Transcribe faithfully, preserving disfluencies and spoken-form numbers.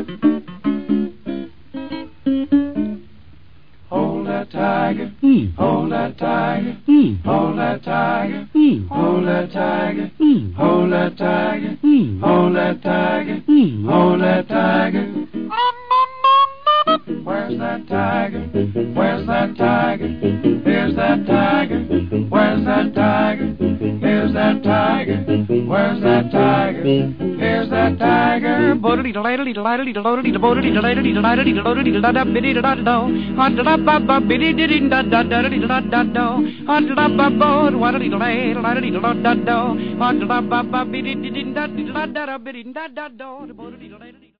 Hold that tiger, Mm. hold that tiger, Mm. hold that tiger, Mm. hold that tiger, Mm. hold that tiger, Mm. hold that tiger, Mm. hold that tiger. Where's that tiger? Where's that tiger? Here's that tiger. Where's that tiger? Here's that tiger. Where's that tiger? Here's that tiger. Bodily delightly delightly delightly delightly delightly delightly delightly delightly biddy da da da. Hundred up up biddy diddy da da da da da da. Hundred up up waddly delay delightly da da da. Hundred up up biddy diddy da da da biddy da da da.